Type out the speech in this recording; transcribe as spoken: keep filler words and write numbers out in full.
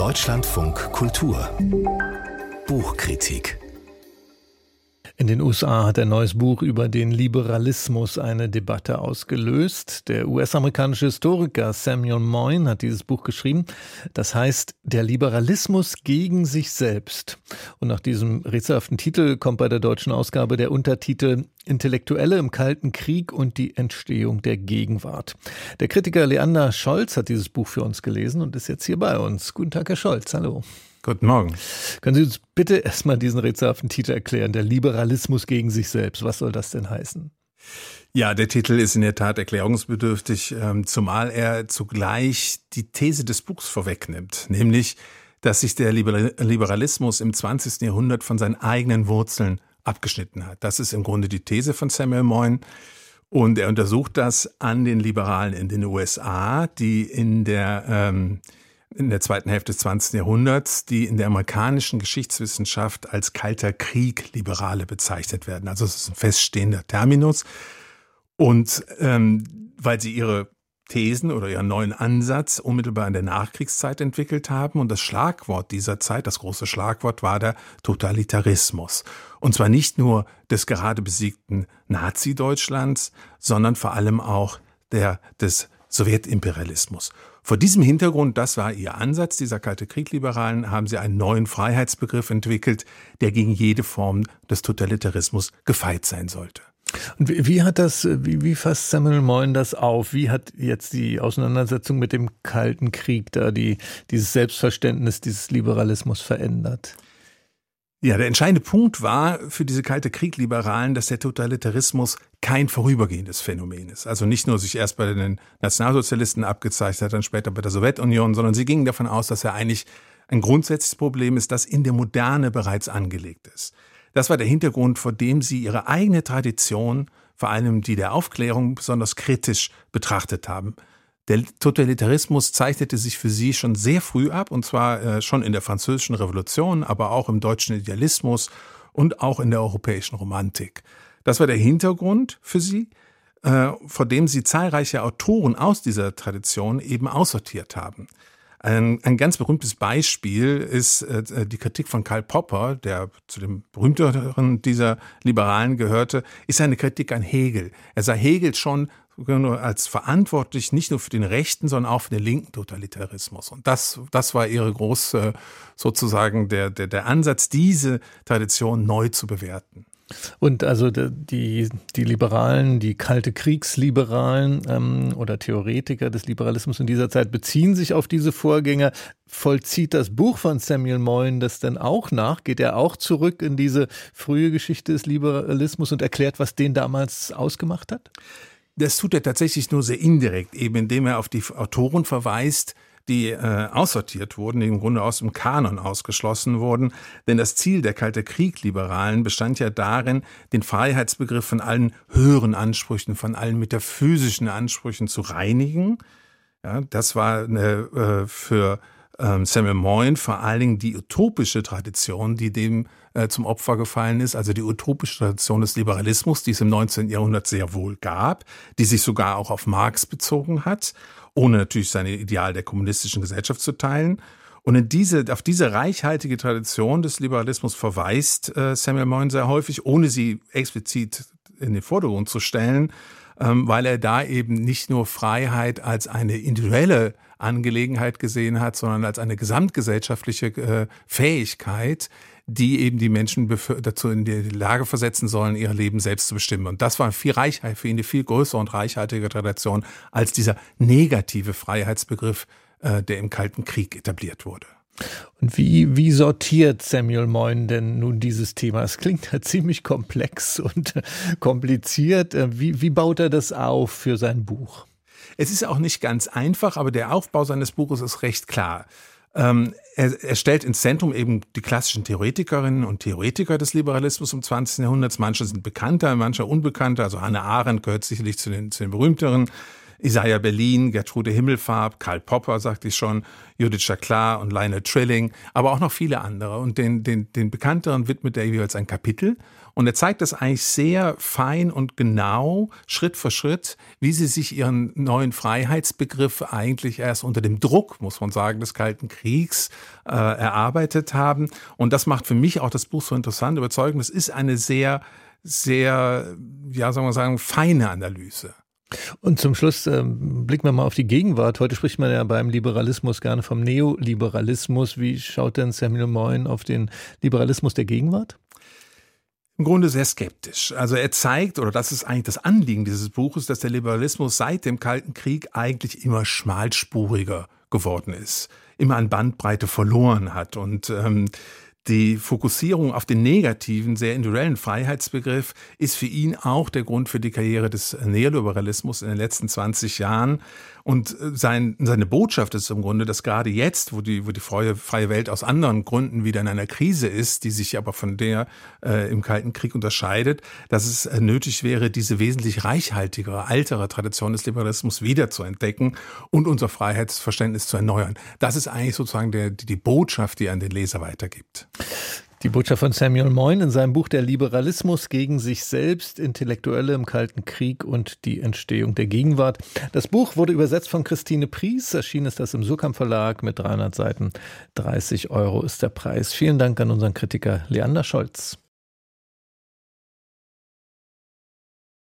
Deutschlandfunk Kultur Buchkritik. In den U S A hat ein neues Buch über den Liberalismus eine Debatte ausgelöst. Der U S-amerikanische Historiker Samuel Moyn hat dieses Buch geschrieben. Das heißt, der Liberalismus gegen sich selbst. Und nach diesem rätselhaften Titel kommt bei der deutschen Ausgabe der Untertitel Intellektuelle im Kalten Krieg und die Entstehung der Gegenwart. Der Kritiker Leander Scholz hat dieses Buch für uns gelesen und ist jetzt hier bei uns. Guten Tag, Herr Scholz. Hallo. Guten Morgen. Können Sie uns bitte erstmal diesen rätselhaften Titel erklären, der Liberalismus gegen sich selbst? Was soll das denn heißen? Ja, der Titel ist in der Tat erklärungsbedürftig, zumal er zugleich die These des Buchs vorwegnimmt, nämlich, dass sich der Liberalismus im zwanzigsten Jahrhundert von seinen eigenen Wurzeln abgeschnitten hat. Das ist im Grunde die These von Samuel Moyn. Und er untersucht das an den Liberalen in den U S A, die in der ähm, in der zweiten Hälfte des zwanzigsten Jahrhunderts, die in der amerikanischen Geschichtswissenschaft als Kalter Krieg Liberale bezeichnet werden. Also es ist ein feststehender Terminus. Und ähm, weil sie ihre Thesen oder ihren neuen Ansatz unmittelbar in der Nachkriegszeit entwickelt haben. Und das Schlagwort dieser Zeit, das große Schlagwort, war der Totalitarismus. Und zwar nicht nur des gerade besiegten Nazi-Deutschlands, sondern vor allem auch der des Sowjetimperialismus. Vor diesem Hintergrund, das war ihr Ansatz, dieser Kalte Krieg-Liberalen, haben sie einen neuen Freiheitsbegriff entwickelt, der gegen jede Form des Totalitarismus gefeit sein sollte. Und wie, wie hat das, wie, wie fasst Samuel Moyn das auf? Wie hat jetzt die Auseinandersetzung mit dem Kalten Krieg da die, dieses Selbstverständnis dieses Liberalismus verändert? Ja, der entscheidende Punkt war für diese Kalte Krieg-Liberalen, dass der Totalitarismus kein vorübergehendes Phänomen ist. Also nicht nur sich erst bei den Nationalsozialisten abgezeichnet hat, dann später bei der Sowjetunion, sondern sie gingen davon aus, dass er eigentlich ein grundsätzliches Problem ist, das in der Moderne bereits angelegt ist. Das war der Hintergrund, vor dem sie ihre eigene Tradition, vor allem die der Aufklärung, besonders kritisch betrachtet haben. Der Totalitarismus zeichnete sich für sie schon sehr früh ab, und zwar äh, schon in der Französischen Revolution, aber auch im deutschen Idealismus und auch in der europäischen Romantik. Das war der Hintergrund für sie, äh, vor dem sie zahlreiche Autoren aus dieser Tradition eben aussortiert haben. Ein, ein ganz berühmtes Beispiel ist äh, die Kritik von Karl Popper, der zu den berühmteren dieser Liberalen gehörte, ist eine Kritik an Hegel. Er sah Hegel schon als verantwortlich, nicht nur für den rechten, sondern auch für den linken Totalitarismus. Und das, das war ihre große, sozusagen der, der, der Ansatz, diese Tradition neu zu bewerten. Und also die, die Liberalen, die kalte Kriegsliberalen ähm, oder Theoretiker des Liberalismus in dieser Zeit beziehen sich auf diese Vorgänger. Vollzieht das Buch von Samuel Moyn das denn auch nach? Geht er auch zurück in diese frühe Geschichte des Liberalismus und erklärt, was den damals ausgemacht hat? Das tut er tatsächlich nur sehr indirekt, eben indem er auf die Autoren verweist, die äh, aussortiert wurden, die im Grunde aus dem Kanon ausgeschlossen wurden. Denn das Ziel der Kalte Krieg-Liberalen bestand ja darin, den Freiheitsbegriff von allen höheren Ansprüchen, von allen metaphysischen Ansprüchen zu reinigen. Ja, das war eine, äh, für ähm, Samuel Moyn vor allen Dingen die utopische Tradition, die dem äh, zum Opfer gefallen ist, also die utopische Tradition des Liberalismus, die es im neunzehnten Jahrhundert sehr wohl gab, die sich sogar auch auf Marx bezogen hat, ohne natürlich seine Ideale der kommunistischen Gesellschaft zu teilen. Und in diese, auf diese reichhaltige Tradition des Liberalismus verweist äh, Samuel Moyn sehr häufig, ohne sie explizit in den Vordergrund zu stellen, ähm, weil er da eben nicht nur Freiheit als eine individuelle Angelegenheit gesehen hat, sondern als eine gesamtgesellschaftliche äh, Fähigkeit, die eben die Menschen dazu in die Lage versetzen sollen, ihr Leben selbst zu bestimmen. Und das war viel reicher, für ihn eine viel größere und reichhaltige Tradition als dieser negative Freiheitsbegriff, äh, der im Kalten Krieg etabliert wurde. Und wie, wie sortiert Samuel Moyn denn nun dieses Thema? Es klingt ja ziemlich komplex und kompliziert. Wie, wie baut er das auf für sein Buch? Es ist auch nicht ganz einfach, aber der Aufbau seines Buches ist recht klar. Ähm, er, er stellt ins Zentrum eben die klassischen Theoretikerinnen und Theoretiker des Liberalismus im zwanzigsten Jahrhundert. Manche sind bekannter, manche unbekannter. Also Hannah Arendt gehört sicherlich zu den, zu den berühmteren Isaiah Berlin, Gertrude Himmelfarb, Karl Popper, sagte ich schon, Judith Chaclar und Lionel Trilling, aber auch noch viele andere. Und den, den, den bekannteren widmet er jeweils ein Kapitel. Und er zeigt das eigentlich sehr fein und genau, Schritt für Schritt, wie sie sich ihren neuen Freiheitsbegriff eigentlich erst unter dem Druck, muss man sagen, des Kalten Kriegs äh, erarbeitet haben. Und das macht für mich auch das Buch so interessant, überzeugend. Es ist eine sehr, sehr, ja, sagen wir sagen, feine Analyse. Und zum Schluss äh, blicken wir mal auf die Gegenwart. Heute spricht man ja beim Liberalismus gerne vom Neoliberalismus. Wie schaut denn Samuel Moyn auf den Liberalismus der Gegenwart? Im Grunde sehr skeptisch. Also er zeigt, oder das ist eigentlich das Anliegen dieses Buches, dass der Liberalismus seit dem Kalten Krieg eigentlich immer schmalspuriger geworden ist, immer an Bandbreite verloren hat und ähm, die Fokussierung auf den negativen, sehr individuellen Freiheitsbegriff ist für ihn auch der Grund für die Karriere des Neoliberalismus in den letzten zwanzig Jahren. Und sein, seine Botschaft ist im Grunde, dass gerade jetzt, wo die, wo die freie, freie Welt aus anderen Gründen wieder in einer Krise ist, die sich aber von der äh, im Kalten Krieg unterscheidet, dass es äh, nötig wäre, diese wesentlich reichhaltigere, ältere Tradition des Liberalismus wieder zu entdecken und unser Freiheitsverständnis zu erneuern. Das ist eigentlich sozusagen der, die, die Botschaft, die er an den Leser weitergibt. Die Botschaft von Samuel Moyn in seinem Buch Der Liberalismus gegen sich selbst, Intellektuelle im Kalten Krieg und die Entstehung der Gegenwart. Das Buch wurde übersetzt von Christine Pries, erschienen ist das im Surkamp Verlag mit dreihundert Seiten. dreißig Euro ist der Preis. Vielen Dank an unseren Kritiker Leander Scholz.